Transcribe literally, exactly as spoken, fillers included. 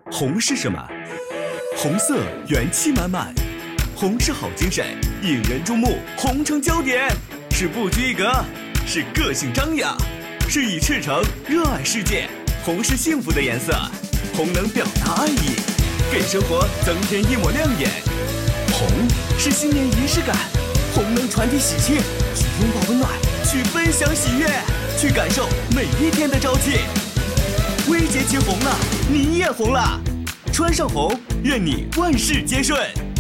红是什么？红色，元气满满。红是好精神，引人注目，红成焦点，是不拘一格，是个性张扬，是以赤诚热爱世界。红是幸福的颜色，红能表达爱意，给生活增添一抹亮眼。红是新年仪式感，红能传递喜庆，去拥抱温暖，去分享喜悦，去感受每一天的朝气。微节气红了，你也红了，穿上红，愿你万事皆顺。